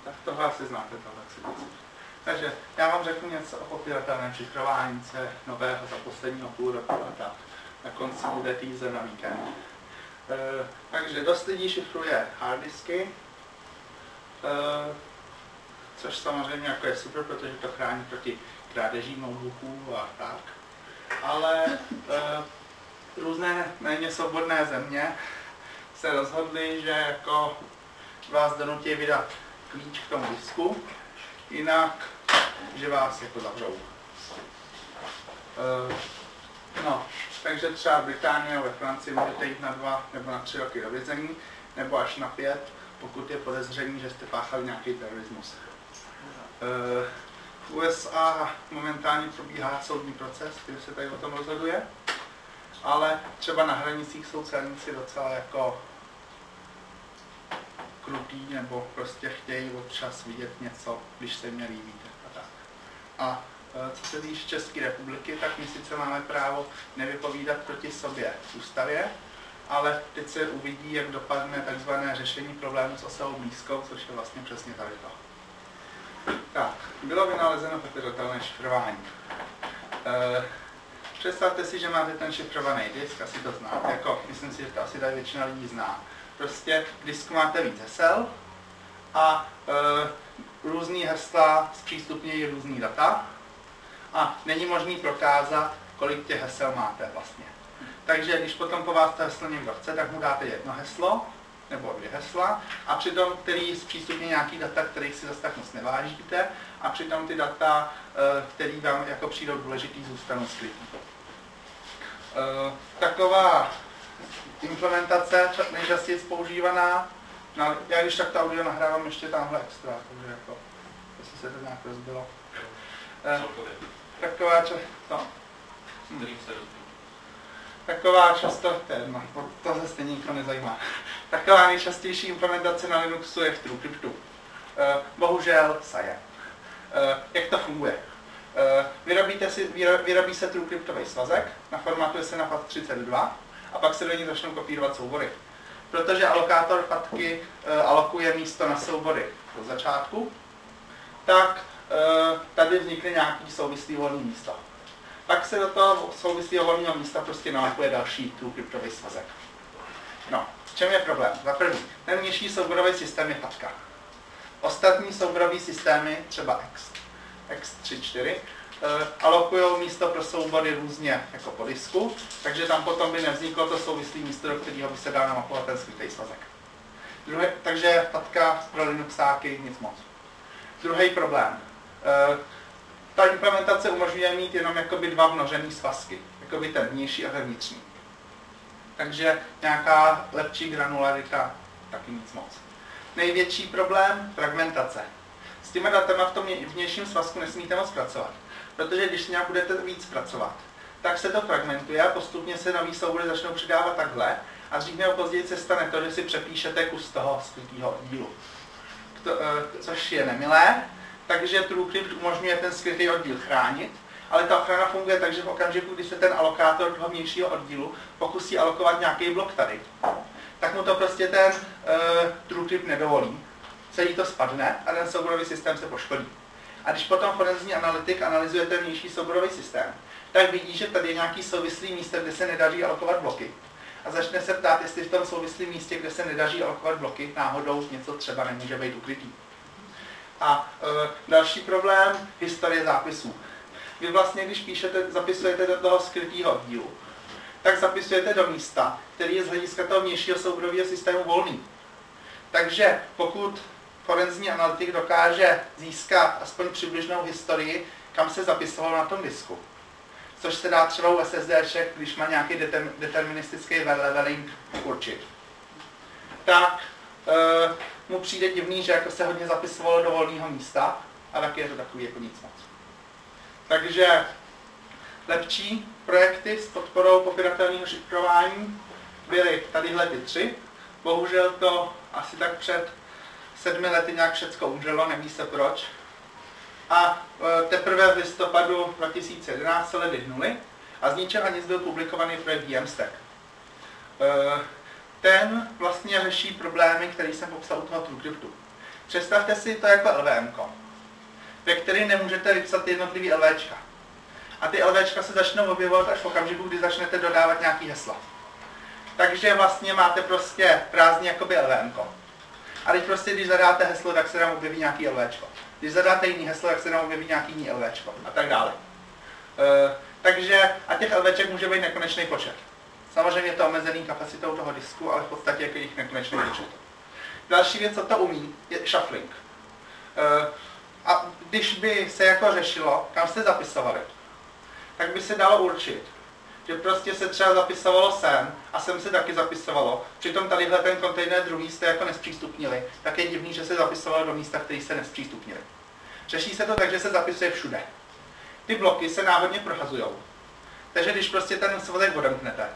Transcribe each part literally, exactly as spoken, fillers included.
Tak tohle asi znáte, tohle si. Takže já vám řeknu něco o popíratelném šifrování, co je nového za posledního půl roku a tak. Na konci bude teaser na víkend. E, takže dost lidí šifruje harddisky, e, což samozřejmě jako je super, protože to chrání proti krádežím notebooků a tak. Ale e, různé méně svobodné země se rozhodly, že jako vás donutí vydat klíč k tomu disku, jinak, že vás jako zavřou. E, no, takže třeba v Británii nebo ve Francii můžete jít na dva nebo na tři roky do vězení, nebo až na pět, pokud je podezření, že jste páchali nějaký terorismus. E, v U S A momentálně probíhá soudní proces, který se tady o tom rozhoduje, ale třeba na hranicích jsou celníci docela jako krutý, nebo prostě chtějí občas vidět něco, když se jim nelíbí. A, tak. A co se týče České republiky, tak my sice máme právo nevypovídat proti sobě v ústavě, ale teď se uvidí, jak dopadne tzv. Řešení problémů s osobou blízkou, což je vlastně přesně tady to. Tak, bylo vynalezeno popíratelné šifrování. E, představte si, že máte ten šifrovaný disk, asi to znáte, jako, myslím si, že to asi tady většina lidí zná. Prostě v disku máte víc hesel a e, různý hesla zpřístupňují různý data a není možný prokázat, kolik těch hesel máte vlastně. Takže když potom po vás to heslo někdo chce, tak mu dáte jedno heslo nebo dvě hesla a přitom, který zpřístupňuje nějaký data, kterých si zase tak moc nevážíte a přitom ty data, e, které vám jako přijdou důležitý, zůstanou skrytý. E, taková implementace nejčastěji používaná. No, já když tak to audio nahrávám ještě tamhle extra, takže jako, jestli se to nějak rozbilo. Eh, taková často, no. hm. taková často, téma, to se stejně nikdo nezajímá. Taková nejčastější implementace na Linuxu je v TrueCryptu. Eh, bohužel saje. Eh, jak to funguje? Eh, vyrobíte si, vyrobí se TrueCryptový svazek, naformatuje se na F A T třicet dva, a pak se do ní začnou kopírovat soubory. Protože alokátor fatky e, alokuje místo na soubory do začátku, tak e, tady vznikne nějaký souvislý volný místo. Pak se do toho souvislého volného místa prostě nalakuje další TrueCryptový svazek. No, v čem je problém? Za první, ten nižší souborový systém je fatka. Ostatní souborové systémy, třeba X, X tři čtyři, Uh, alokují místo pro soubory různě jako po disku, takže tam potom by nevzniklo to souvislé místo, do kterého by se dal namapovat ten skrytý svazek. Druhý, takže fatka pro Linuxáky nic moc. Druhý problém. Uh, ta implementace umožňuje mít jenom jakoby dva vnořený svazky, jakoby ten vnější a ten vnitřní. Takže nějaká lepší granularita taky nic moc. Největší problém, fragmentace. S těma datama v tom vnějším svazku nesmíte moc pracovat. Protože když nějak budete víc pracovat, tak se to fragmentuje a postupně se nový soubory začnou přidávat takhle a dřív nebo později se stane to, že si přepíšete kus toho skrytého oddílu. To, což je nemilé, takže TrueCrypt umožňuje ten skrytý oddíl chránit, ale ta ochrana funguje tak, že v okamžiku, kdy se ten alokátor toho vnějšího oddílu pokusí alokovat nějaký blok tady, tak mu to prostě ten uh, TrueCrypt nedovolí. Celý to spadne a ten souborový systém se poškodí. A když potom forenzní analytik analyzuje ten vnější souborový systém, tak vidí, že tady je nějaký souvislý místo, kde se nedaří alokovat bloky. A začne se ptát, jestli v tom souvislém místě, kde se nedaří alokovat bloky, náhodou něco třeba nemůže být ukrytý. A e, další problém, historie zápisů. Vy vlastně, když píšete, zapisujete do toho skrytého oddílu, tak zapisujete do místa, který je z hlediska toho vnějšího souborového systému volný. Takže pokud forenzní analytik dokáže získat aspoň přibližnou historii, kam se zapisovalo na tom disku, což se dá třeba u SSDček, když má nějaký determ, deterministický leveling určit, tak e, mu přijde divný, že jako se hodně zapisovalo do volného místa, a taky je to takový jako nic moc. Takže lepší projekty s podporou popíratelného šifrování byly tadyhle ty tři. Bohužel to asi tak před sedmi lety nějak všecko umřelo, neví se proč. A teprve v listopadu dva tisíce jedenáct se ledy hnuly a z ničeho nic byl publikovaný projekt VMstack. Ten vlastně řeší problémy, které jsem popsal u toho TrueCryptu. Představte si to jako LVMko, ve kterém nemůžete vypsat jednotlivý LVčka. A ty LVčka se začnou objevovat až v okamžiku, kdy začnete dodávat nějaký hesla. Takže vlastně máte prostě prázdný jakoby LVMko. A teď prostě, když zadáte heslo, tak se nám objeví nějaký LVčko. Když zadáte jiný heslo, tak se nám objeví nějaký jiný LVčko. A tak dále. E, takže, a těch LVček může být nekonečný počet. Samozřejmě je to omezený kapacitou toho disku, ale v podstatě jako jich nekonečný počet. Další věc, co to umí, je shuffling. E, a když by se jako řešilo, kam jste zapisovali, tak by se dalo určit, že prostě se třeba zapisovalo sem a sem se taky zapisovalo. Přitom tadyhle ten kontejner druhý jste jako nespřístupnili, tak je divný, že se zapisovalo do místa, který se nespřístupnili. Řeší se to tak, že se zapisuje všude. Ty bloky se náhodně prohazujou. Takže když prostě ten svazek odemknete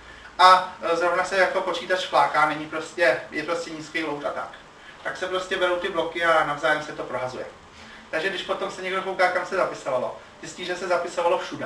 a zrovna se jako počítač fláká, není prostě, je prostě nízký load a tak, tak se prostě berou ty bloky a navzájem se to prohazuje. Takže když potom se někdo kouká, kam se zapisovalo, zjistí, že se zapisovalo všude.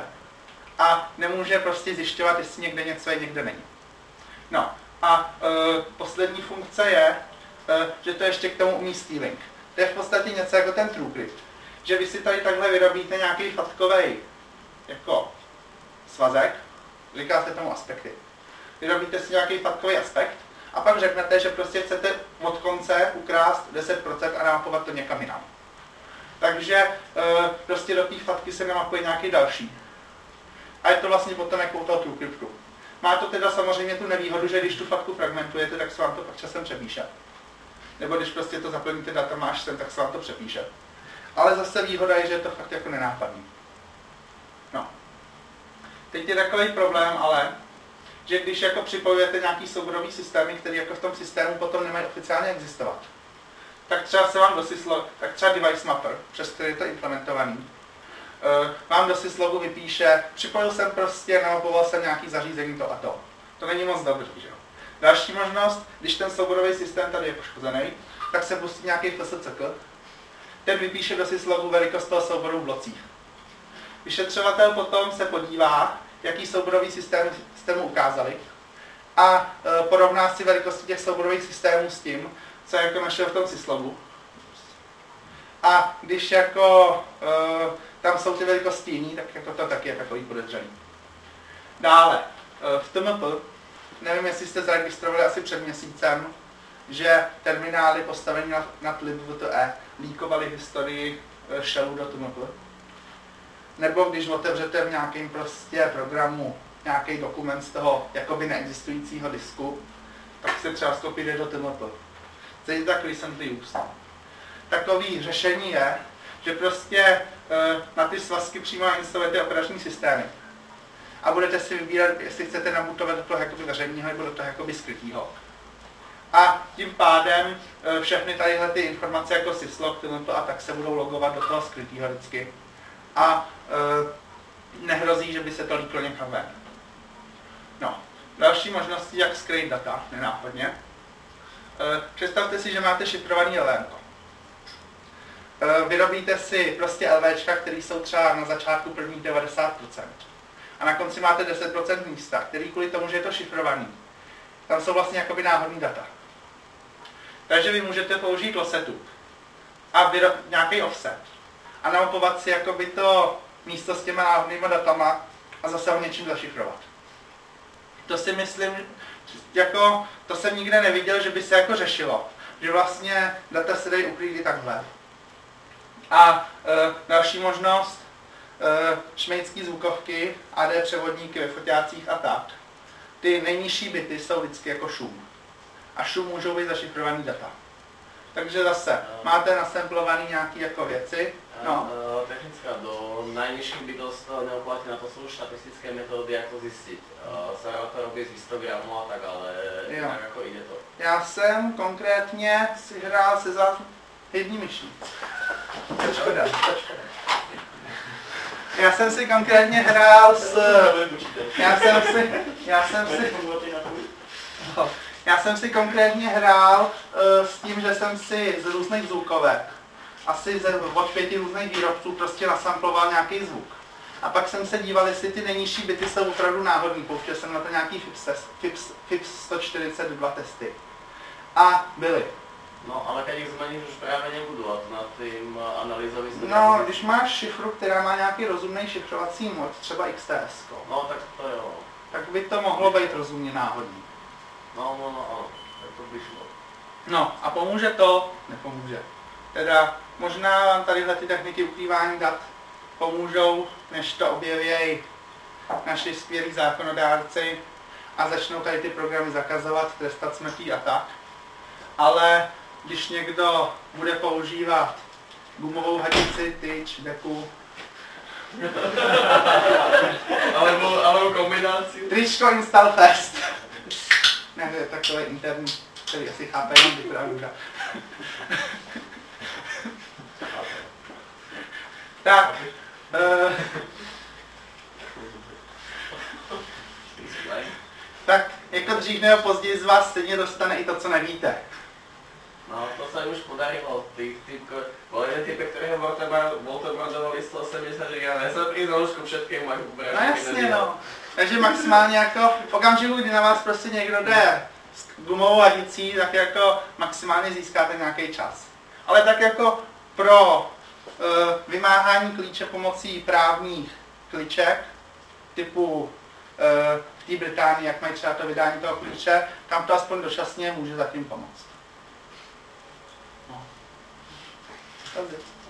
A nemůže prostě zjišťovat, jestli někde něco je, někde není. No a e, poslední funkce je, e, že to ještě k tomu umí stealing. To je v podstatě něco jako ten TrueCrypt. Že vy si tady takhle vyrobíte nějaký fatkovej jako svazek, říká se tomu aspekty. Vyrobíte si nějaký fatkový aspekt a pak řeknete, že prostě chcete od konce ukrást deset procent a namapovat to někam jinam. Takže e, prostě do té fatky se namapuje nějaký další. A je to vlastně potom jako u toho TrueCryptu. Má to teda samozřejmě tu nevýhodu, že když tu fatku fragmentujete, tak se vám to pak časem přepíše. Nebo když prostě to zaplníte datamáš sem, tak se vám to přepíše. Ale zase výhoda je, že je to fakt jako nenápadný. No. Teď je takový problém, ale, že když jako připojujete nějaký souborový systémy, který jako v tom systému potom nemají oficiálně existovat, tak třeba se vám do syslo, tak třeba device mapper, přes který je to implementovaný, vám do syslogu vypíše, připojil jsem prostě, namapoval jsem nějaký zařízení to a to. To není moc dobrý, že jo. Další možnost, když ten souborový systém tady je poškozený, tak se pustí nějaký F S C K, ten vypíše do syslogu velikost toho souboru v blocích. Vyšetřovatel potom se podívá, jaký souborový systém jste mu ukázali a e, porovná si velikosti těch souborových systémů s tím, co jako našel v tom syslogu. A když jako e, tam jsou ty velikosti jiný, tak jako to taky je takový podezřelý. Dále, v T M P, nevím, jestli jste zaregistrovali asi před měsícem, že terminály postavené nad, nad libvte líkovaly historii shellu do T M P. Nebo když otevřete v nějakém prostě programu nějaký dokument z toho jakoby neexistujícího disku, tak se třeba skopíte do T M P. Stejně tak recently used. Takový řešení je, že prostě e, na ty svazky přímo instalujete operační systémy. A budete si vybírat, jestli chcete nabutovat do toho jakoby veřejného nebo do toho jakoby skrytého. A tím pádem e, všechny tadyhle ty informace jako syslog, a tak se budou logovat do toho skrytého vždycky. A e, nehrozí, že by se to líklo někam ven. No. Další možností, jak skrýt data, nenápadně. E, představte si, že máte šifrovaný L V M ko. Vyrobíte si prostě LVčka, které jsou třeba na začátku prvních devadesát procent. A na konci máte deset procent místa, který kvůli tomu, že je to šifrovaný, tam jsou vlastně jakoby náhodný data. Takže vy můžete použít losetu a vyro- nějaký offset a namapovat si jakoby to místo s těma náhodnýma datama a zase ho něčím zašifrovat. To si myslím, jako, to jsem nikde neviděl, že by se jako řešilo, že vlastně data se dají uklidit takhle. A e, další možnost, e, šmejdský zvukovky, A D převodníky ve foťácích a tak. Ty nejnižší bity jsou vždycky jako šum. A šum můžou být zašifrovaný data. Takže zase, máte nasemplovaný nějaké jako věci. No. Technická, do najnižších bitov se to neoplatí, na to jsou štatistické metody, jak to zjistit. Se to robí z histogramu a tak, ale jinak jako jde to. Já jsem konkrétně si hrál se záhybní myší. To škoda, to škoda. Já jsem si konkrétně hrál s... Já jsem si... Já jsem si... No, já jsem si konkrétně hrál uh, s tím, že jsem si z různých zvukovek, asi ze, od pěti různých výrobců prostě nasamploval nějaký zvuk. A pak jsem se díval, jestli ty nejnižší bity jsou opravdu náhodný. Pouštěl jsem na to nějaký F I P S sto čtyřicet dva testy. A byly. No, ale keď ich zmeníš, už právě nebudou a to nad tím analýzou No, když máš šifru, která má nějaký rozumný šifrovací mod, třeba X T S, no, tak to jo. tak by to mohlo být rozumně náhodný. No, no, no, ano, tak to by šlo. No, a pomůže to? Nepomůže. Teda možná vám tadyhle ty techniky ukrývání dat pomůžou, než to objevějí naši skvělí zákonodárci a začnou tady ty programy zakazovat, trestat smrtí a tak. Ale když někdo bude používat gumovou hadici, tyč, deku, alebo, alebo kombinaci. tričko install fest. Ne, to je takový interní, který asi chápe jenom vypravda. Tak, uh, tak jako dřív nebo později z vás stejně dostane i to, co nevíte. No, to sa im už podarilo. Tých typko, bol jeden typek, ktorého voltobrodovali sto osemdesiat giga, nezaprí zložku všetkému majú ubrať. No jasně, no. Takže maximálně jako v okamžiku, kdy na vás prostě někdo jde s gumovou hadicí, tak jako maximálně získáte nějaký čas. Ale tak jako pro uh, vymáhání klíče pomocí právních kliček, typu uh, v té Británii, jak mají třeba to vydání toho klíče, tam to aspoň dočasně může zatím pomoct. No.